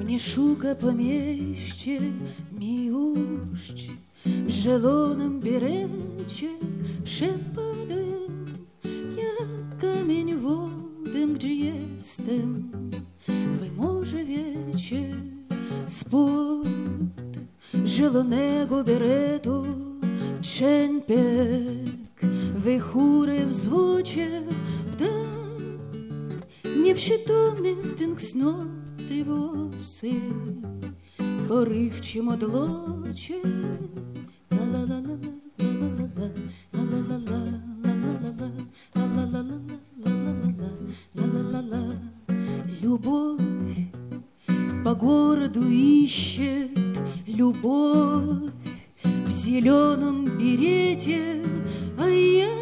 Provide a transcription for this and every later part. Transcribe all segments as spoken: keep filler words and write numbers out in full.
Nie szuka po mieście miłości, w zielonym berecie przepadłem jak kamień wodem, gdzie jestem. Wy może wiecie, spod zielonego beretu czempek wychóry w złocie, ptak nieprzytomny stynk snoty włosy porywczym odlocie. La la la la la la la la la la la la la la la. Любовь по городу ищет, любовь в зеленом берете, а я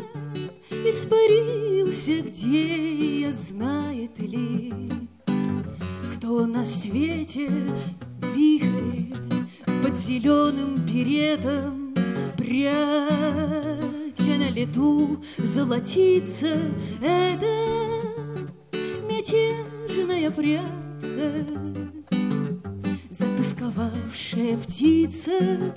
испарился, где я, знает ли, кто на свете. Вихрь под зеленым беретом, прядь на лету золотится, это мятежная прядка, затосковавшая птица.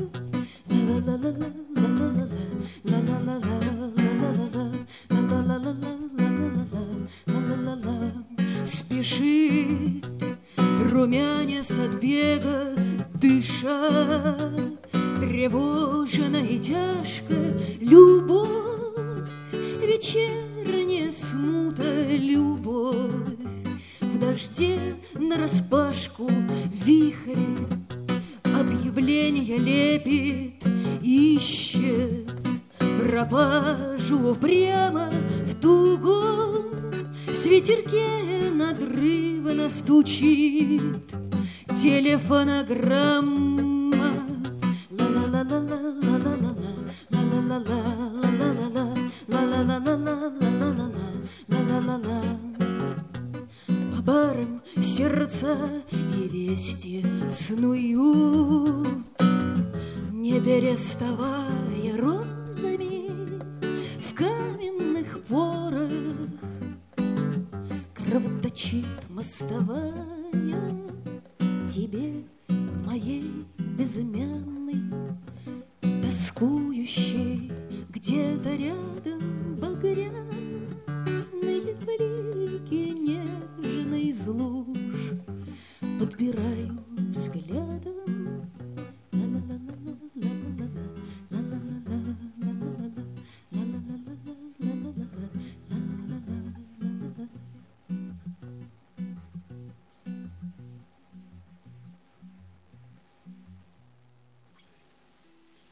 Спешит румянец от бега, дыша тревожно и тяжко. Любовь, вечерняя смута, любовь в дожде нараспашку. Вихрь объявления лепит, ищет пропажу прямо в тугом с ветерке надрывно стучит телефонограмма. По барам сердца и вести снуют, не переставая розами в каменных порах. Кровоточит мостовая тебе, моей безымянной.